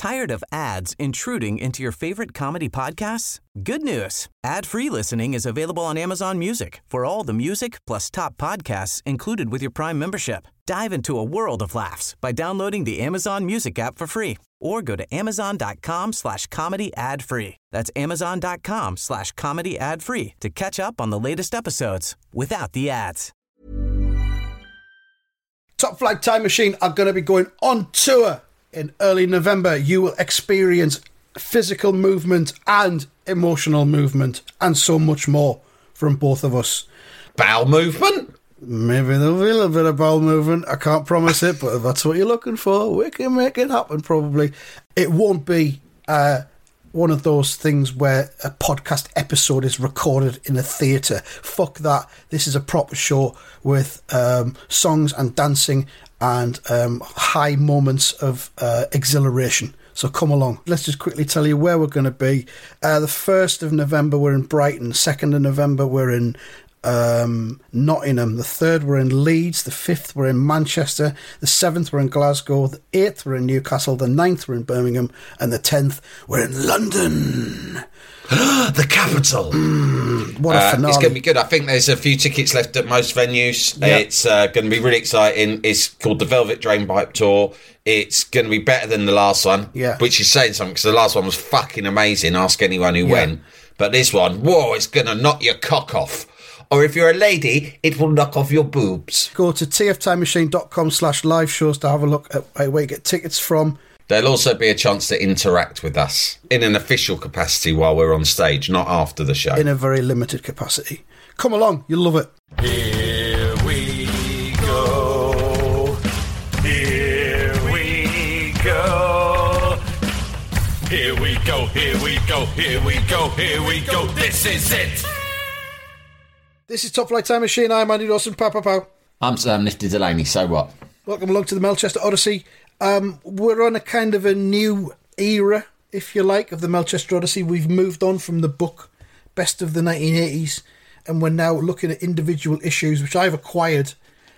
Tired of ads intruding into your favorite comedy podcasts? Good news. Ad-free listening is available on Amazon Music for all the music plus top podcasts included with your Prime membership. Dive into a world of laughs by downloading the Amazon Music app for free or go to amazon.com/comedy ad-free. That's amazon.com/comedy ad-free to catch up on the latest episodes without the ads. Top Flight Time Machine are going to be going on tour in early November. You will experience physical movement and emotional movement and so much more from both of us. Bowel movement? Maybe there'll be a little bit of bowel movement. I can't promise it, but if that's what you're looking for, we can make it happen probably. It won't be one of those things where a podcast episode is recorded in a theatre. Fuck that. This is a proper show with songs and dancing and high moments of exhilaration. So come along. Let's just quickly tell you where we're going to be. The 1st of November, we're in Brighton. 2nd of November, we're in Nottingham. The 3rd, we're in Leeds. The 5th, we're in Manchester. The 7th, we're in Glasgow. The 8th, we're in Newcastle. The 9th, we're in Birmingham. And the 10th, we're in London. The capital. What a finale. It's going to be good. I think there's a few tickets left at most venues. Yep. It's going to be really exciting. It's called the Velvet Drainpipe Tour. It's going to be better than the last one, which is saying something because the last one was fucking amazing. Ask anyone who went. But this one, whoa, it's going to knock your cock off. Or if you're a lady, it will knock off your boobs. Go to tftimemachine.com/live shows to have a look at where you get tickets from. There'll also be a chance to interact with us in an official capacity while we're on stage, not after the show. In a very limited capacity. Come along, you'll love it. Here we go. Here we go. Here we go, here we go, here we go, here we go. This is it. This is Top Flight Time Machine. I'm Andy Dawson. Pow, pow, pow. I'm Sam Nifty Delaney. So what? Welcome along to the Melchester Odyssey. We're on a kind of a new era, if you like, of the Melchester Odyssey. We've moved on from the book Best of the 1980s, and we're now looking at individual issues, which I've acquired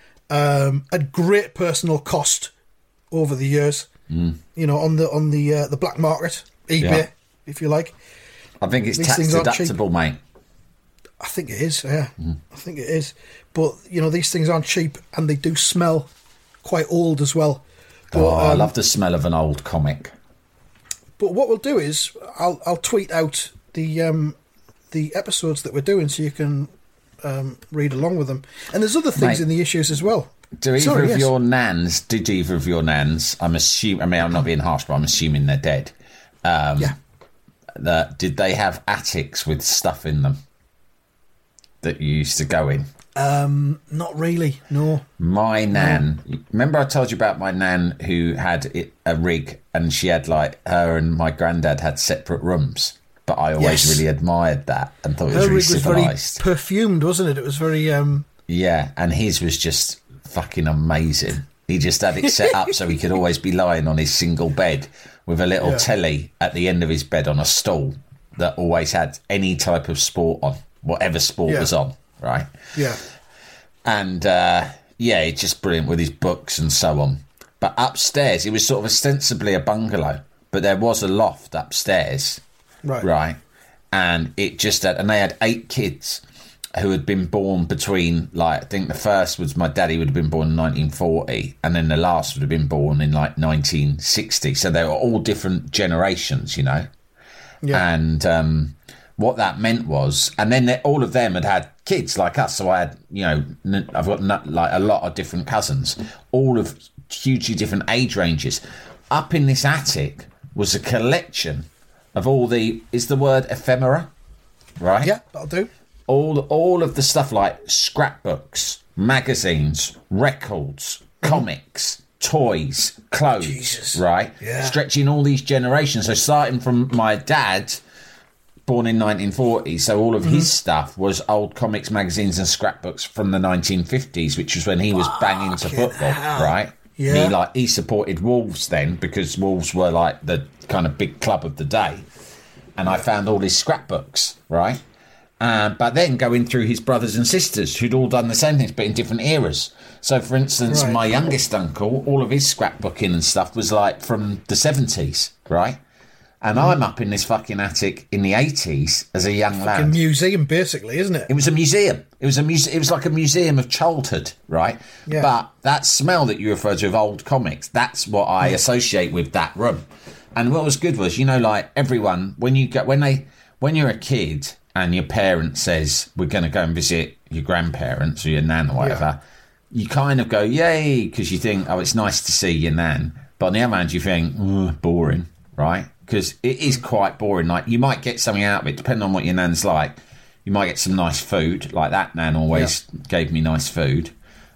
at great personal cost over the years. You know, on the black market, eBay, if you like. I think it's tax deductible, mate. I think it is, I think it is. But, you know, these things aren't cheap, and they do smell quite old as well. But, I love the smell of an old comic. But what we'll do is, I'll tweet out the episodes that we're doing so you can read along with them. And there's other things in the isses as well. Did either of your nans, I'm assuming, I mean, I'm not being harsh, but I'm assuming they're dead. Did they have attics with stuff in them that you used to go in? Not really, no. My nan, remember I told you about my nan who had a rig, and she had, like, her and my granddad had separate rooms, but I always really admired that and thought it was really civilised. Her rig was very perfumed, wasn't it? It was very... Yeah, and his was just fucking amazing. He just had it set up so he could always be lying on his single bed with a little telly at the end of his bed on a stool that always had any type of sport on, whatever sport was on, right? Yeah. And, it's just brilliant with his books and so on. But upstairs, it was sort of ostensibly a bungalow, but there was a loft upstairs, right? And it just had, and they had 8 kids who had been born between, like, I think the first was my daddy would have been born in 1940, and then the last would have been born in, like, 1960. So they were all different generations, you know? Yeah. And what that meant was, and then all of them had kids like us. So I had, you know, I've got like a lot of different cousins, all of hugely different age ranges. Up in this attic was a collection of all the, is the word ephemera, right? Yeah, that'll do. All of the stuff like scrapbooks, magazines, records, comics, toys, clothes, right? Yeah. Stretching all these generations. So starting from my dad, born in 1940, so all of his stuff was old comics, magazines and scrapbooks from the 1950s, which was when he was banging to football, right? Yeah. He supported Wolves then, because Wolves were like the kind of big club of the day. And I found all his scrapbooks, right? But then going through his brothers and sisters who'd all done the same things, but in different eras. So, for instance, my youngest uncle, all of his scrapbooking and stuff was like from the 70s, right? And I'm up in this fucking attic in the 80s as a young lad. Fucking museum, basically, isn't it? It was a museum. It was like a museum of childhood, right? Yeah. But that smell that you refer to of old comics, that's what I associate with that room. And what was good was, like everyone, when you're a kid and your parent says, we're going to go and visit your grandparents or your nan or whatever, you kind of go, yay, because you think, oh, it's nice to see your nan. But on the other hand, you think, boring, right? Because it is quite boring. Like, you might get something out of it, depending on what your nan's like. You might get some nice food, like that nan always gave me nice food.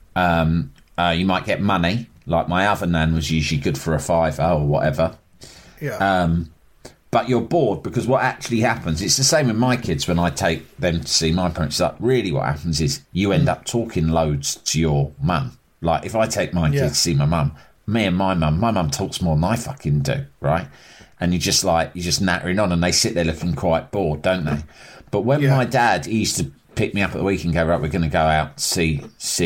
You might get money, like my other nan was usually good for a £5 or whatever. Yeah. But you're bored because what actually happens, it's the same with my kids when I take them to see my parents. Like, really what happens is you end up talking loads to your mum. Like, if I take my kids to see my mum, me and my mum talks more than I fucking do, right? And you're just nattering on, and they sit there looking quite bored, don't they? But when my dad, he used to pick me up at the week and go, right, we're going to go out see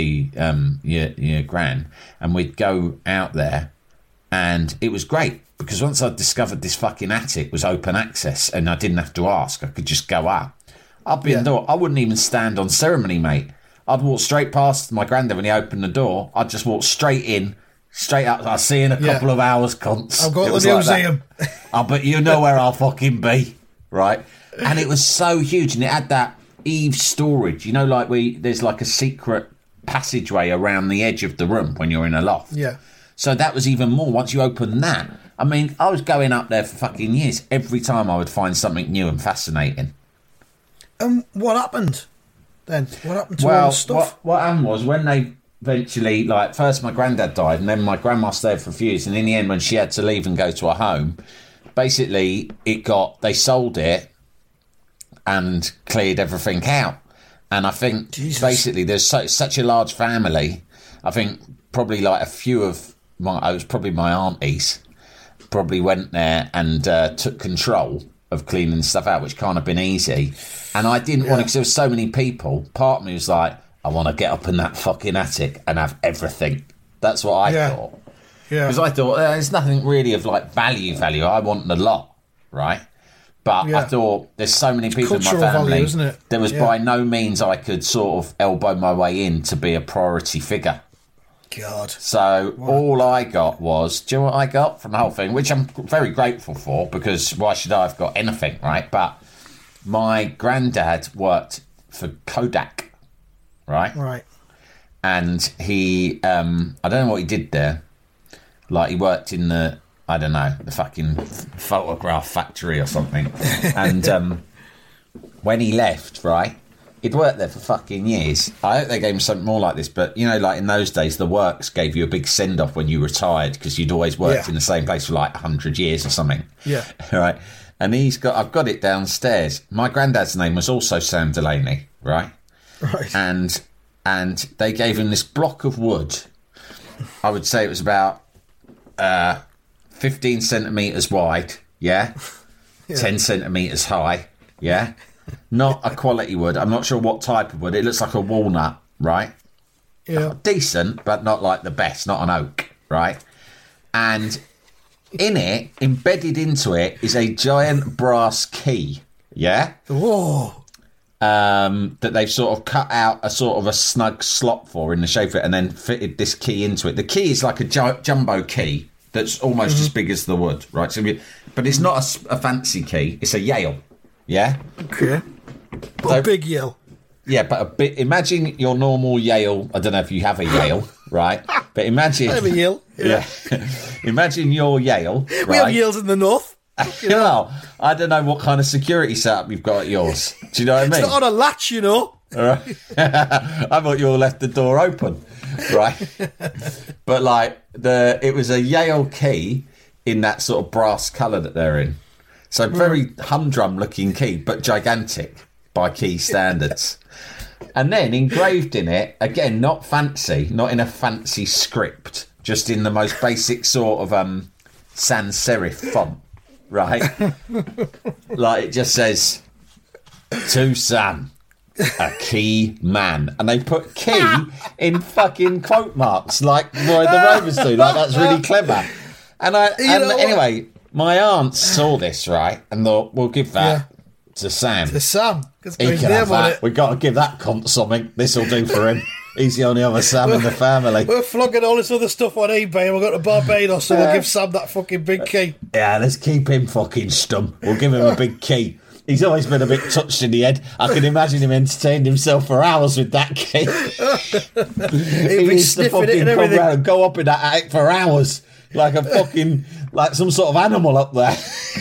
your gran, and we'd go out there, and it was great because once I discovered this fucking attic was open access, and I didn't have to ask, I could just go up. I'd be in the door. I wouldn't even stand on ceremony, mate. I'd walk straight past my granddad when he opened the door. I'd just walk straight in. Straight up, I'll see you in a couple of hours, cunts. I've got the museum. But you know where I'll fucking be, right? And it was so huge, and it had that eave storage. Like there's like a secret passageway around the edge of the room when you're in a loft. Yeah. So that was even more. Once you open that, I mean, I was going up there for fucking years. Every time I would find something new and fascinating. What happened then? What happened to all the stuff? What happened was when they... Eventually, like, first my granddad died, and then my grandma stayed for a few years, and in the end, when she had to leave and go to a home, basically they sold it and cleared everything out. And I think basically there's such a large family. I think probably like a few of it was probably my aunties probably went there and took control of cleaning stuff out, which can't have been easy. And I didn't want to, because there were so many people. Part of me was like, I want to get up in that fucking attic and have everything. That's what I thought. Yeah. Because I thought, there's nothing really of like value. I want a lot, right? But I thought, there's so many people in my family. Value, isn't it? There was by no means I could sort of elbow my way in to be a priority figure. God. So all I got was, do you know what I got from the whole thing? Which I'm very grateful for, because why should I have got anything, right? But my granddad worked for Kodak. Right. And he, I don't know what he did there. Like, he worked in the fucking photograph factory or something. And when he left, right, he'd worked there for fucking years. I hope they gave him something more like this, but, like in those days, the works gave you a big send-off when you retired because you'd always worked in the same place for like 100 years or something. Yeah. Right. And I've got it downstairs. My granddad's name was also Sam Delaney, right? Right. And they gave him this block of wood. I would say it was about 15 centimetres wide, 10 centimetres high, Not a quality wood. I'm not sure what type of wood. It looks like a walnut, right? Yeah. Decent, but not like the best, not an oak, right? And in it, embedded into it, is a giant brass key, Whoa. That they've sort of cut out a sort of a snug slot for in the shape of it and then fitted this key into it. The key is like a jumbo key that's almost as big as the wood, right? So, but it's not a fancy key. It's a Yale, Okay. But a big Yale. Yeah, but a bit. Imagine your normal Yale. I don't know if you have a Yale, right? But imagine... I have a Yale. Yeah. Imagine your Yale, right? We have Yales in the north. Well, I don't know what kind of security setup you've got at yours. Do you know what I mean? It's not on a latch, All right. I thought you all left the door open, right? But like it was a Yale key in that sort of brass colour that they're in. So very humdrum looking key, but gigantic by key standards. And then engraved in it, again, not fancy, not in a fancy script, just in the most basic sort of sans serif font. Right, like it just says To Sam, a key man. And they put key in fucking quote marks like Roy the Rovers do. Like, that's really clever. And anyway, my aunt saw this, right, and thought, we'll give that to Sam. To Sam. He can have that. We've got to give that cunt something. This will do for him. He's the only other Sam in the family. We're flogging all this other stuff on eBay and we'll go to Barbados, so we'll give Sam that fucking big key. Yeah, let's keep him fucking stum. We'll give him a big key. He's always been a bit touched in the head. I can imagine him entertaining himself for hours with that key. He needs to fucking come round and go up in that attic for hours. Like a fucking, like some sort of animal up there.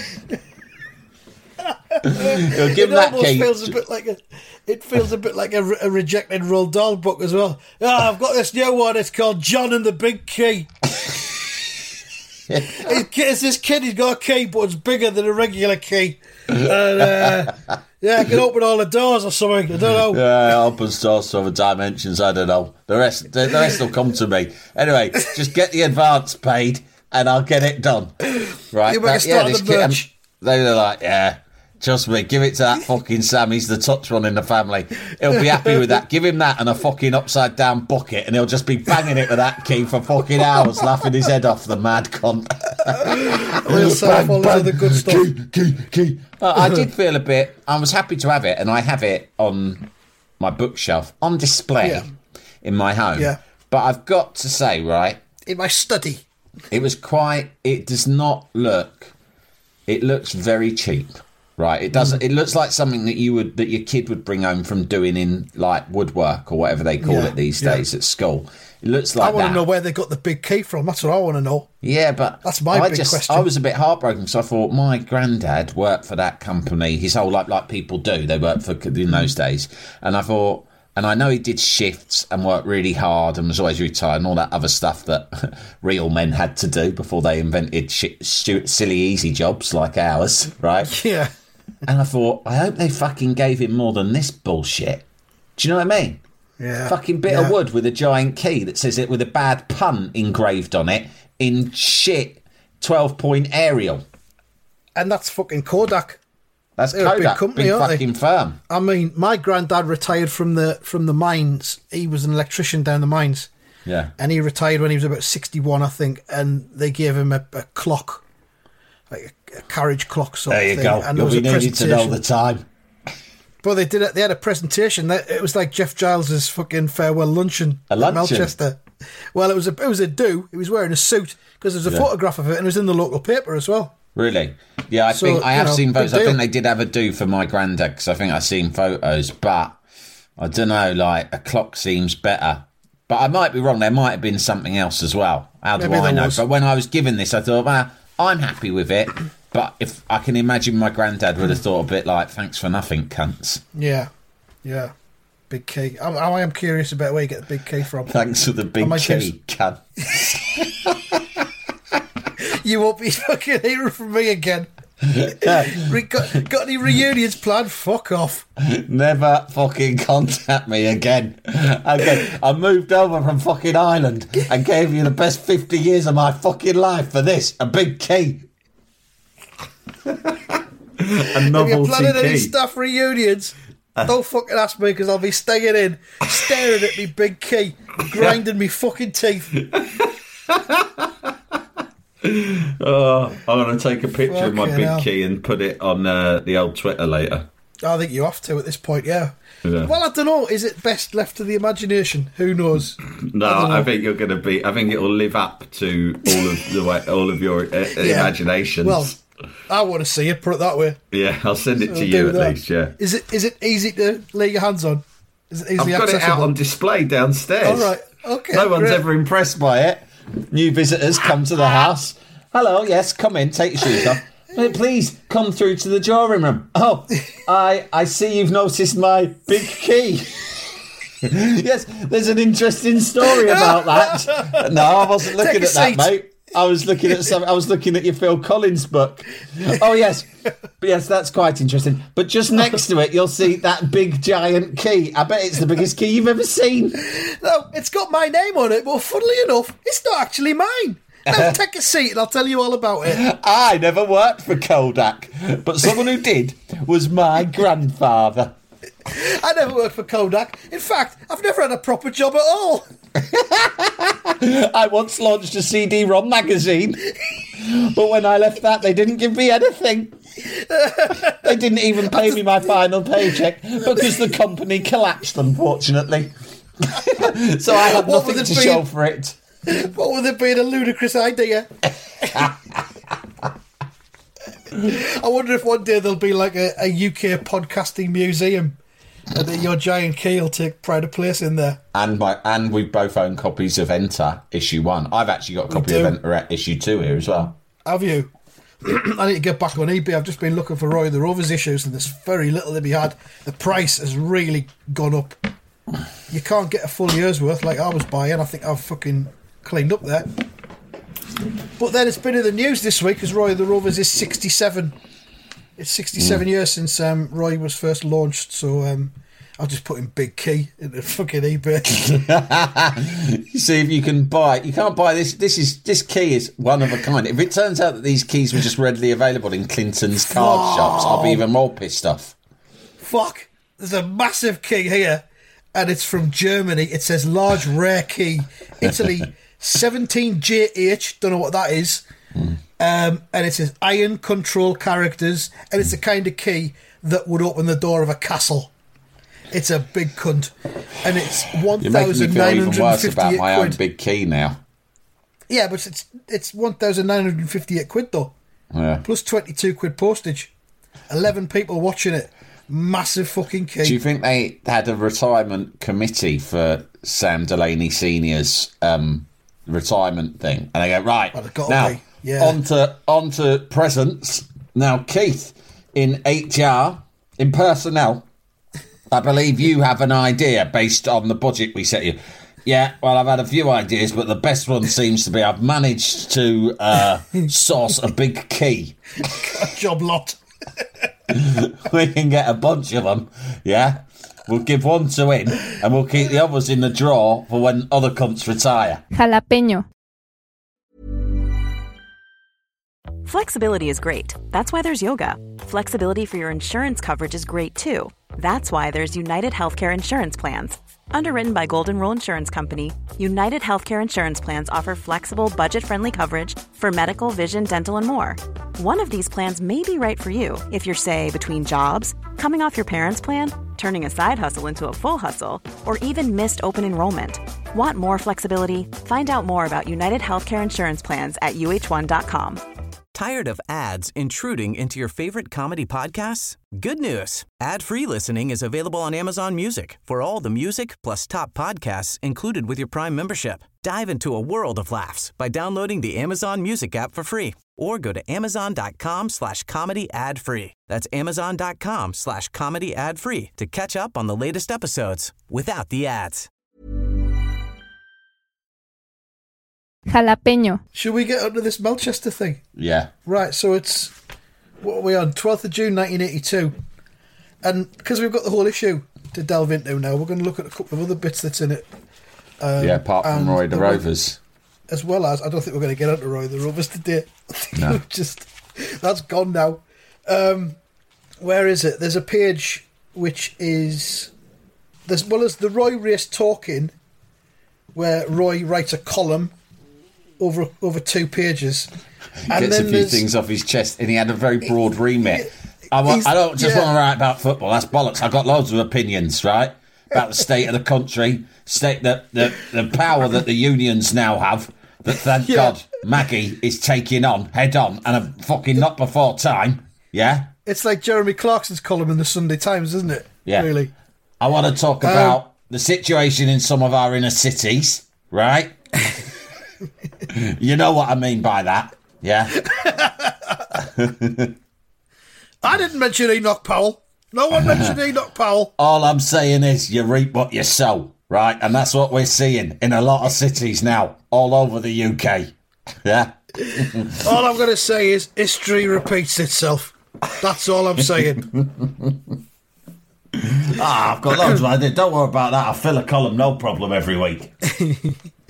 He'll give him that key. It feels a bit like a rejected Roald Dahl book as well. I've got this new one. It's called John and the Big Key. It's this kid. He's got a key, but it's bigger than a regular key. And, I can open all the doors or something. I don't know. Yeah, opens doors to other dimensions. I don't know. The rest will come to me. Anyway, just get the advance paid, and I'll get it done. Right? You better start the merch. They're like, yeah. Trust me, give it to that fucking Sam. He's the touch one in the family. He'll be happy with that. Give him that and a fucking upside down bucket, and he'll just be banging it with that key for fucking hours, laughing his head off, the mad cunt. We'll sell all of the good stuff. Key. I did feel a bit. I was happy to have it, and I have it on my bookshelf on display in my home. Yeah. But I've got to say, right, in my study, it does not look. It looks very cheap. Right, it doesn't. It looks like something that your kid would bring home from doing in like woodwork or whatever they call it these days at school. It looks like. I want to know where they got the big key from. That's what I want to know. Yeah, but that's my big question. I was a bit heartbroken because I thought my granddad worked for that company his whole life, like people do. They worked for in those days, and I thought. And I know he did shifts and worked really hard and was always retired and all that other stuff that real men had to do before they invented silly easy jobs like ours, right? Yeah. And I thought, I hope they fucking gave him more than this bullshit. Do you know what I mean? Yeah. Fucking bit of wood with a giant key that says it with a bad pun engraved on it in shit 12-point Arial. And that's fucking Kodak. That's Kodak, big company, big fucking firm. I mean, my granddad retired from the mines. He was an electrician down the mines. Yeah. And he retired when he was about 61, I think, and they gave him a clock, like a carriage clock sort of thing. There you go. And You'll be needed to know the time. But they did it. They had a presentation. It was like Jeff Giles's fucking farewell luncheon at Melchester. Well, it was a do. He was wearing a suit because there's a photograph of it, and it was in the local paper as well. Really? Yeah, I think I have seen photos. I think they did have a do for my granddad because I think I've seen photos, but I don't know. Like a clock seems better, but I might be wrong. There might have been something else as well. How do I know? But when I was given this, I thought, well, I'm happy with it. But if I can imagine, my granddad would have thought a bit like, "Thanks for nothing, cunts." Yeah. Big key. I am curious about where you get the big key from. Thanks for the big key, cunt. You won't be fucking hearing from me again. Got any reunions planned? Fuck off. Never fucking contact me again. I moved over from fucking Ireland and gave you the best 50 years of my fucking life for this. A big key. A novelty if you're planning key. Any staff reunions, don't fucking ask me because I'll be staying in, staring at me big key, grinding me fucking teeth. I'm going to take a picture of my big key and put it on the old Twitter later. I think you have to at this point, yeah. Well, I don't know. Is it best left to the imagination? Who knows? No, I think you're going to be. I think it will live up to all of your imaginations. Well, I want to see it. Put it that way. Yeah, I'll send it to you at least. Yeah. Is it easy to lay your hands on? Is it easily I've got accessible? it out on display downstairs. All right. Okay. No one's ever impressed by it. New visitors come to the house. Hello, yes, come in, take your shoes off. Please come through to the drawing room. Oh, I see you've noticed my big key. Yes, there's an interesting story about that. No, I wasn't looking at that, mate. I was looking at your Phil Collins book. Oh yes, that's quite interesting. But just next to it, you'll see that big giant key. I bet it's the biggest key you've ever seen. No, it's got my name on it, but funnily enough, it's not actually mine. Now take a seat and I'll tell you all about it. I never worked for Kodak, but someone who did was my grandfather. I never worked for Kodak. In fact, I've never had a proper job at all. I once launched a CD-ROM magazine, but when I left that, they didn't give me anything. They didn't even pay me my final paycheck because the company collapsed, unfortunately. So I had nothing to show for it. What would it be? A ludicrous idea. I wonder if one day there'll be like a UK podcasting museum, and that your giant key will take pride of place in there. And we both own copies of Enter issue 1. I've actually got a copy of Enter issue 2 here as well. Have you? I need to get back on eBay. I've just been looking for Roy the Rovers issues, and there's very little to be had. The price has really gone up. You can't get a full year's worth like I was buying. I think I've fucking cleaned up there. But then it's been in the news this week because Roy the Rovers is 67. It's 67 years since Roy was first launched, so I'll just put in Big Key into fucking eBay. See if you can buy. You can't buy this. This key is one of a kind. If it turns out that these keys were just readily available in Clinton's card shops, I'll be even more pissed off. Fuck! There's a massive key here, and it's from Germany. It says large rare key, Italy, 17JH. Don't know what that is. And it says iron control characters, and it's the kind of key that would open the door of a castle. It's a big cunt, and it's 1,950 You're making me feel even worse about my own big key now. Yeah, but it's 1,958 quid though. Yeah. Plus 22 quid postage. 11 people watching it. Massive fucking key. Do you think they had a retirement committee for Sam Delaney Senior's retirement thing? And they go, right, now on to presents. Now, Keith, in HR, in personnel, I believe you have an idea based on the budget we set you. Yeah, well, I've had a few ideas, but the best one seems to be I've managed to source a big key. Job lot. We can get a bunch of them, yeah? We'll give one to him, and we'll keep the others in the drawer for when other cunts retire. Jalapeño. Flexibility is great. That's why there's yoga. Flexibility for your insurance coverage is great too. That's why there's United Healthcare Insurance Plans. Underwritten by Golden Rule Insurance Company, United Healthcare Insurance Plans offer flexible, budget-friendly coverage for medical, vision, dental, and more. One of these plans may be right for you if you're, say, between jobs, coming off your parents' plan, turning a side hustle into a full hustle, or even missed open enrollment. Want more flexibility? Find out more about United Healthcare Insurance Plans at uh1.com. Tired of ads intruding into your favorite comedy podcasts? Good news. Ad-free listening is available on Amazon Music for all the music plus top podcasts included with your Prime membership. Dive into a world of laughs by downloading the Amazon Music app for free or go to amazon.com/comedy ad-free. That's amazon.com/comedy ad-free to catch up on the latest episodes without the ads. Jalapeño. Should we get onto this Melchester thing? Yeah. Right, so it's, what are we on? 12th of June 1982. And because we've got the whole issue to delve into now, we're going to look at a couple of other bits that's in it. Apart from Roy the Rovers. As well as, I don't think we're going to get onto Roy the Rovers today. No. That's gone now. Where is it? There's a page which is, as well as the Roy Race Talking, where Roy writes a column over 2 pages. He gets a few things off his chest, and he had a very broad remit. I don't just want to write about football. That's bollocks. I've got loads of opinions, right, about the state of the country, the power that the unions now have. That thank God Maggie is taking on head on, and a fucking not before time. Yeah, it's like Jeremy Clarkson's column in the Sunday Times, isn't it? Yeah, really. I want to talk about the situation in some of our inner cities, right? You know what I mean by that, yeah? I didn't mention Enoch Powell. No one mentioned Enoch Powell. All I'm saying is you reap what you sow, right? And that's what we're seeing in a lot of cities now, all over the UK. Yeah? All I'm going to say is history repeats itself. That's all I'm saying. I've got loads of ideas. Don't worry about that. I'll fill a column, no problem, every week.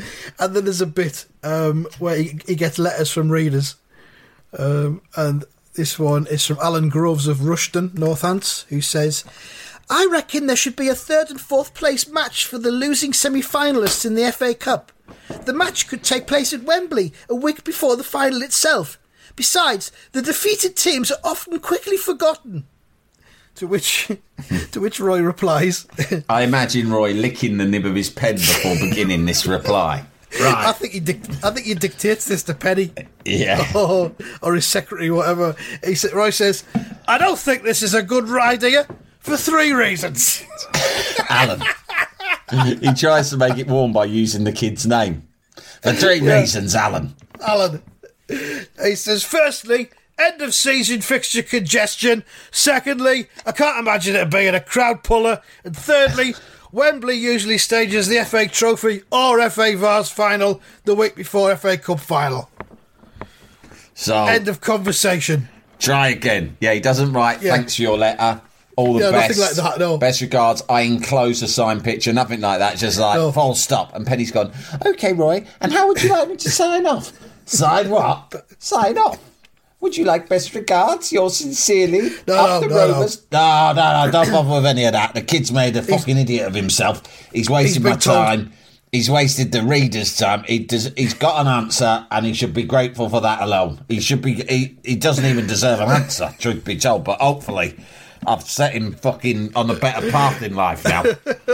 And then there's a bit where he gets letters from readers. And This one is from Alan Groves of Rushden, Northants, who says, I reckon there should be a third and fourth place match for the losing semi-finalists in the FA Cup. The match could take place at Wembley a week before the final itself. Besides, the defeated teams are often quickly forgotten. To which Roy replies, I imagine Roy licking the nib of his pen before beginning this reply. Right. I think he dictates this to Penny. Yeah. Or his secretary, whatever. Roy says, I don't think this is a good idea for 3 reasons. Alan. He tries to make it warm by using the kid's name. For 3 reasons, Alan. Alan. He says, firstly, end of season fixture congestion. Secondly, I can't imagine it being a crowd puller. And thirdly, Wembley usually stages the FA Trophy or FA Vars final the week before FA Cup final. So end of conversation. Try again. Yeah, he doesn't write, thanks for your letter. All the best. Nothing like that, no. Best regards. I enclose a signed picture. Nothing like that. Just like, full stop. And Penny's gone, OK, Roy, and how would you like me to sign off? Sign what? Sign off. Would you like best regards? Yours sincerely. No, don't bother with any of that. The kid's made a fucking idiot of himself. He's wasted my time. He's wasted the reader's time. He's got an answer, and he should be grateful for that alone. He should be. He doesn't even deserve an answer, truth be told. But hopefully, I've set him fucking on a better path in life now.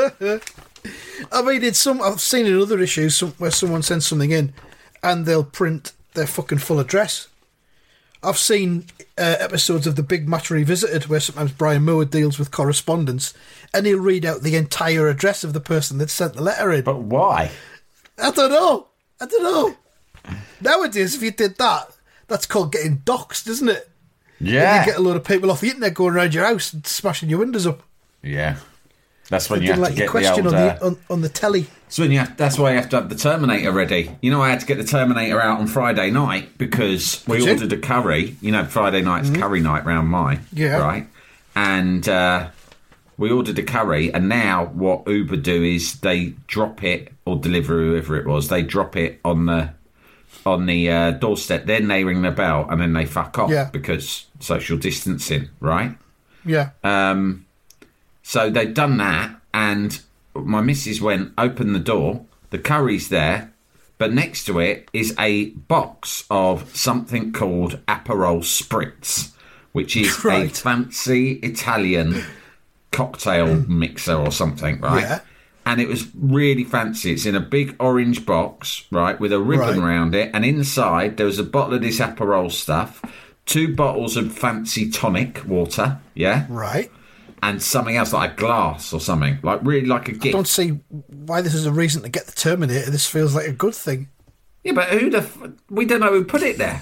I mean, I've seen in other issues where someone sends something in, and they'll print their fucking full address. I've seen episodes of The Big Match Revisited where sometimes Brian Moore deals with correspondence and he'll read out the entire address of the person that sent the letter in. But why? I don't know. Nowadays, if you did that, that's called getting doxxed, isn't it? Yeah. And you get a load of people off the internet going around your house and smashing your windows up. Yeah. That's when you have to get question the old... on the telly. That's why you have to have the Terminator ready. You know, I had to get the Terminator out on Friday night because we ordered a curry. You know, Friday night's curry night round mine. Yeah. Right? And we ordered a curry, and now what Uber do is they drop it, or deliver whoever it was, they drop it on the doorstep. Then they ring the bell, and then they fuck off because social distancing, right? Yeah. So they'd done that, and my missus went, open the door, the curry's there, but next to it is a box of something called Aperol Spritz, which is a fancy Italian cocktail mixer or something, right? Yeah. And it was really fancy. It's in a big orange box, right, with a ribbon around it, and inside there was a bottle of this Aperol stuff, 2 bottles of fancy tonic water, yeah? Right. And something else, like a glass or something. Like, really like a gift. I don't see why this is a reason to get the Terminator. This feels like a good thing. Yeah, but we don't know who put it there.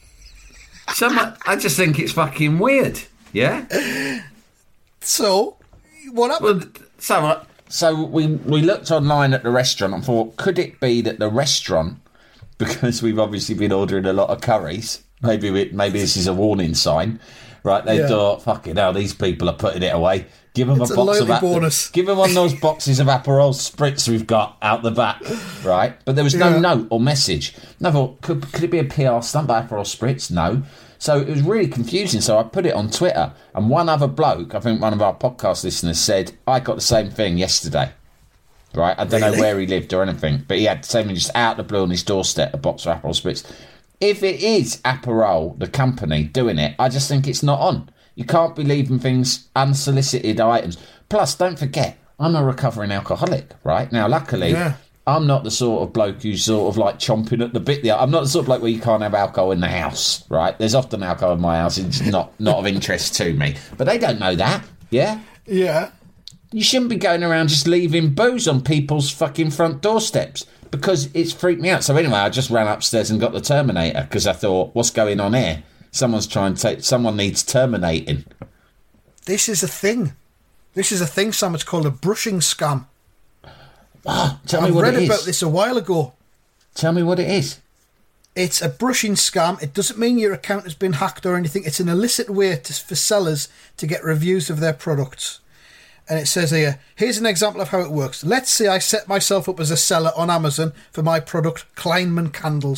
I just think it's fucking weird, yeah? So, what happened? Well, so we looked online at the restaurant and thought, could it be that the restaurant, because we've obviously been ordering a lot of curries, maybe this is a warning sign... Right, they thought, fucking hell, these people are putting it away. Give them a box of bonus. Give them one of those boxes of Aperol Spritz we've got out the back, right? But there was no note or message. And I thought, could it be a PR stunt by Aperol Spritz? No. So it was really confusing. So I put it on Twitter, and one other bloke, I think one of our podcast listeners, said, I got the same thing yesterday. Right? I don't know where he lived or anything, but he had the same thing just out of the blue on his doorstep, a box of Aperol Spritz. If it is Aperol, the company, doing it, I just think it's not on. You can't be leaving things unsolicited items. Plus, don't forget, I'm a recovering alcoholic, right? Now, luckily, I'm not the sort of bloke who's sort of like chomping at the bit there. I'm not the sort of bloke where you can't have alcohol in the house, right? There's often alcohol in my house. It's not of interest to me. But they don't know that, yeah? Yeah. You shouldn't be going around just leaving booze on people's fucking front doorsteps. Because it's freaked me out. So anyway, I just ran upstairs and got the Terminator because I thought, what's going on here? Someone needs terminating. This is a thing, Sam. It's called a brushing scam. Oh, tell me what it is. I read about this a while ago. Tell me what it is. It's a brushing scam. It doesn't mean your account has been hacked or anything. It's an illicit way for sellers to get reviews of their products. And it says here, here's an example of how it works. Let's say I set myself up as a seller on Amazon for my product, Kleinman candles,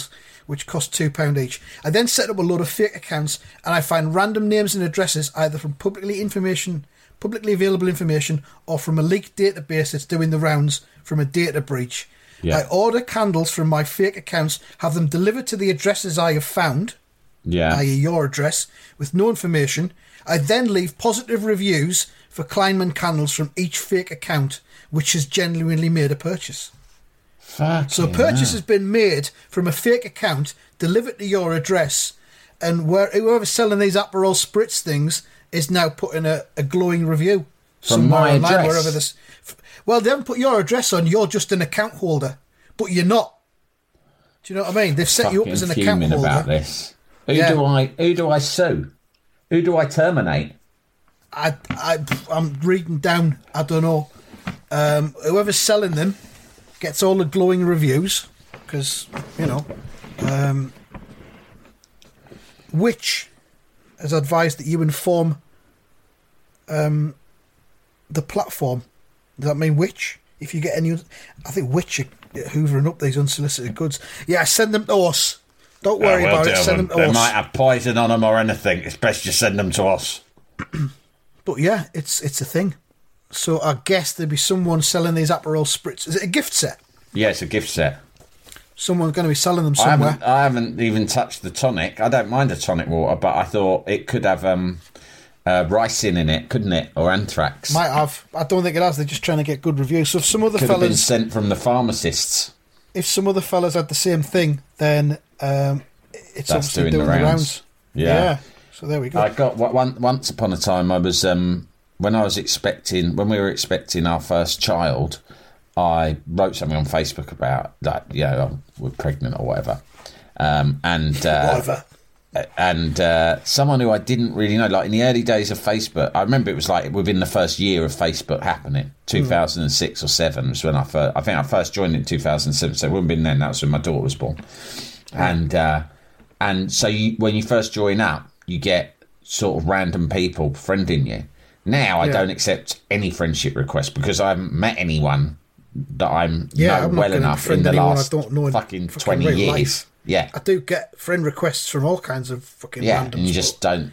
which cost £2 each. I then set up a load of fake accounts, and I find random names and addresses either from publicly available information or from a leaked database that's doing the rounds from a data breach. Yeah. I order candles from my fake accounts, have them delivered to the addresses I have found, i.e. your address, with no information. I then leave positive reviews for Kleinman candles from each fake account, which has genuinely made a purchase. So a purchase has been made from a fake account, delivered to your address, and whoever's selling these Aperol Spritz things is now putting a glowing review from my address. Wherever this. Well, they haven't put your address on. You're just an account holder, but you're not. Do you know what I mean? They've set you up as an account holder. About this. Who do I sue? Who do I terminate? I'm reading down. I don't know. Whoever's selling them gets all the glowing reviews because Which has advised that you inform the platform. Does that mean Which? If you get any, I think Which are hoovering up these unsolicited goods. Yeah, send them to us. Don't worry about it. Send them to us. They might have poison on them or anything. It's best you send them to us. But yeah, it's a thing. So I guess there'd be someone selling these Aperol Spritz. Is it a gift set? Yeah, it's a gift set. Someone's going to be selling them somewhere. I haven't even touched the tonic. I don't mind a tonic water, but I thought it could have ricin in it, couldn't it? Or anthrax. Might have. I don't think it has. They're just trying to get good reviews. So if some other could have been sent from the pharmacists. If some other fellas had the same thing, then it's That's obviously doing the rounds. Yeah. So there we go. I got once upon a time. I was when we were expecting our first child. I wrote something on Facebook about that. We're pregnant or whatever, whatever. And someone who I didn't really know, like in the early days of Facebook, I remember it was like within the first year of Facebook happening, 2006 or 7 was when I first joined in 2007, so it wouldn't have been then, that was when my daughter was born. And so when you first join up, you get sort of random people friending you. Now I don't accept any friendship requests because I haven't met anyone that I'm well enough in the last fucking 20 years. Life. Yeah, I do get friend requests from all kinds of fucking random. And you just don't,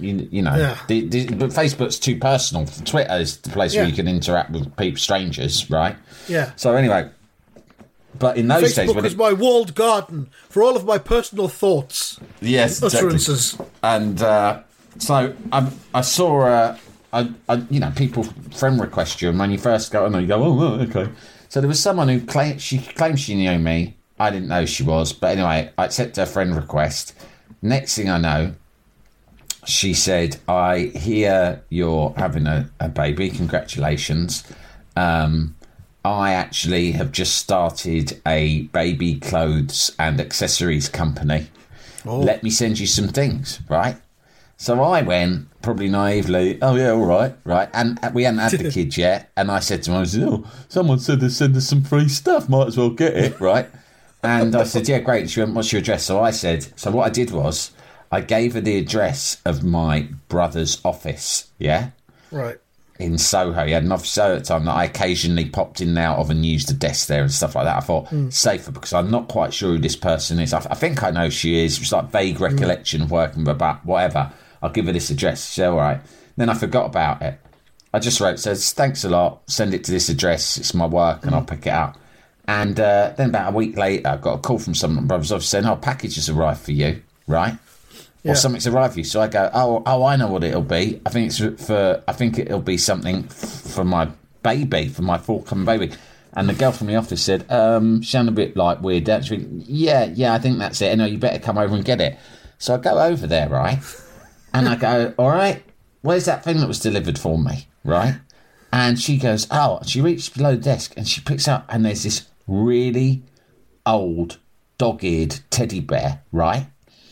but Facebook's too personal. Twitter is the place where you can interact with people, strangers, right? Yeah. So anyway, but in those days, Facebook is my walled garden for all of my personal thoughts. Yes, utterances. Exactly. And so I saw, people friend request you, and when you first go on, you go, oh, okay. So there was someone who claimed she knew me. I didn't know she was, but anyway, I accepted her friend request. Next thing I know, she said, I hear you're having a baby. Congratulations. I actually have just started a baby clothes and accessories company. Oh. Let me send you some things, right? So I went, probably naively, oh yeah, all right. And we hadn't had the kid yet. And I said to him, someone said to send us some free stuff. Might as well get it, right? And I said, yeah, great. She went, what's your address? So I said, what I did was I gave her the address of my brother's office, yeah? Right. In Soho. He had an office Soho at the time that I occasionally popped in and out of and used the desk there and stuff like that. I thought, safer, because I'm not quite sure who this person is. I think I know who she is. It was like vague recollection of working with about whatever. I'll give her this address. She said, all right. Then I forgot about it. I just wrote, says, thanks a lot. Send it to this address. It's my work and I'll pick it up. And then about a week later, I got a call from someone at Brothers Office saying, a package has arrived for you, right? Or something's arrived for you. So I go, oh, I know what it'll be. I think it'll be something for my baby, for my forthcoming baby. And the girl from the office said, sound a bit like weird. She went, yeah, I think that's it. Anyway, you better come over and get it. So I go over there, right? And I go, all right, where's that thing that was delivered for me, right? And she goes, she reaches below the desk and she picks up, and there's this really old dog-eared teddy bear, right?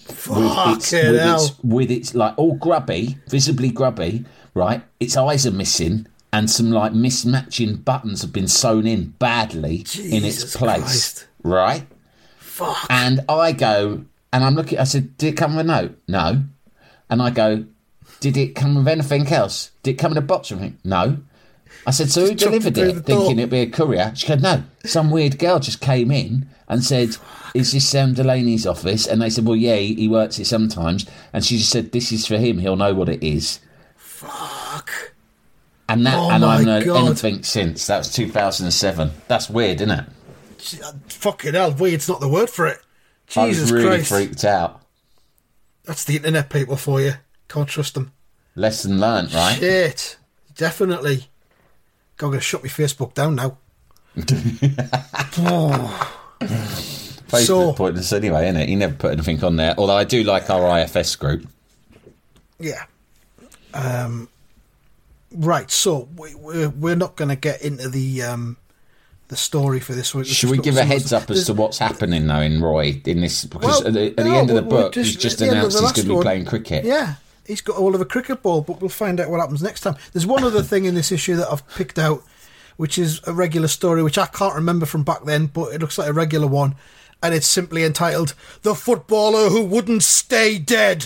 With its like all grubby, visibly grubby, right? Its eyes are missing, and some like mismatching buttons have been sewn in badly in its place, Christ. Right? Fuck. And I go, and I'm looking. I said, "Did it come with a note?" No. And I go, "Did it come with anything else? Did it come in a box or anything?" No. I said, so who delivered it? Thinking it'd be a courier. She goes, no, some weird girl just came in and said, is this Sam Delaney's office? And they said, well, yeah, he works it sometimes. And she just said, this is for him. He'll know what it is. Fuck. And I've known anything since. That was 2007. That's weird, isn't it? Fucking hell, weird's not the word for it. Jesus I was really Christ. freaked out. That's the internet people for you. Can't trust them. Lesson learnt, right? Shit. Definitely. God, I'm going to shut my Facebook down now. Facebook pointless anyway, isn't it? He never put anything on there. Although I do like our IFS group. Yeah. Right, so we're not going to get into the story for this week. Should we give a heads up as to what's happening now in Roy in this? Because at the end of the book, he's just announced he's going to be playing cricket. Yeah, he's got all of a cricket ball, but we'll find out what happens next time. There's one other thing in this issue that I've picked out, which is a regular story, which I can't remember from back then, but it looks like a regular one. And it's simply entitled, The Footballer Who Wouldn't Stay Dead.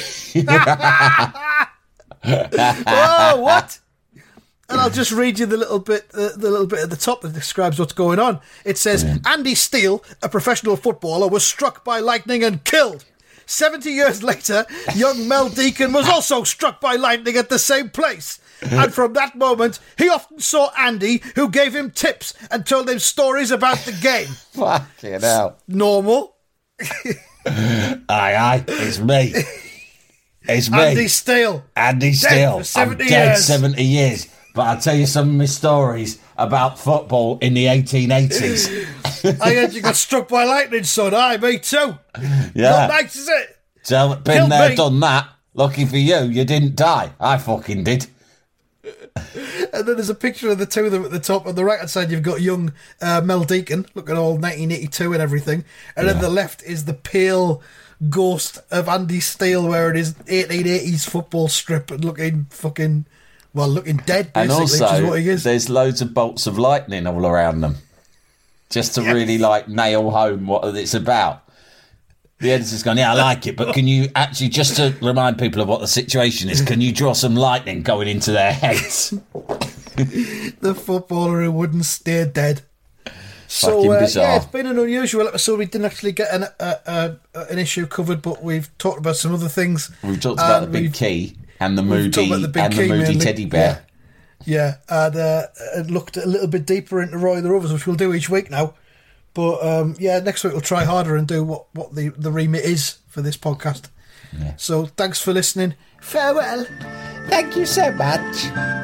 Oh, what? And I'll just read you the little bit at the top that describes what's going on. It says, Andy Steele, a professional footballer, was struck by lightning and killed. 70 years later, young Mel Deacon was also struck by lightning at the same place. And from that moment, he often saw Andy, who gave him tips and told him stories about the game. Fucking hell. Normal. Aye, it's me. It's me. Andy Steele. Andy Steele. I'm dead 70 years. But I'll tell you some of my stories about football in the 1880s. I heard you got struck by lightning, son. Aye, me too. Yeah. Not nice, is it? So, been there, done that. Lucky for you didn't die. I fucking did. And then there's a picture of the two of them at the top. On the right hand side, you've got young Mel Deacon, looking all 1982 and everything. And then the left is the pale ghost of Andy Steele wearing his 1880s football strip and looking fucking... Well, looking dead, basically, and also, which is what he is. There's loads of bolts of lightning all around them. Just to really, nail home what it's about. The editor's gone, yeah, I like it, but can you actually, just to remind people of what the situation is, can you draw some lightning going into their heads? The footballer who wouldn't stay dead. So, bizarre. it's been an unusual episode. We didn't actually get an issue covered, but we've talked about some other things. We've talked about the big key. And the moody teddy bear. Yeah, and looked a little bit deeper into Roy the Rovers, which we'll do each week now. But next week we'll try harder and do what the remit is for this podcast. Yeah. So thanks for listening. Farewell. Thank you so much.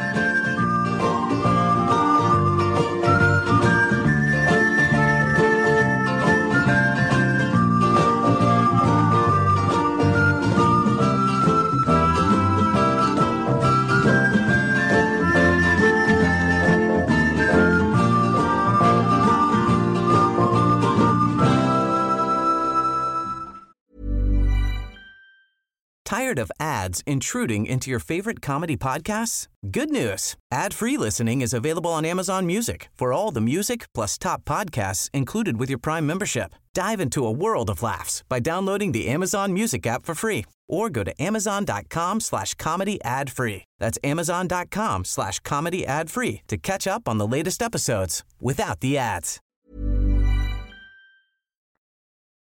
Tired of ads intruding into your favorite comedy podcasts? Good news. Ad-free listening is available on Amazon Music for all the music plus top podcasts included with your Prime membership. Dive into a world of laughs by downloading the Amazon Music app for free or go to amazon.com/comedy ad-free. That's amazon.com/comedy ad-free to catch up on the latest episodes without the ads.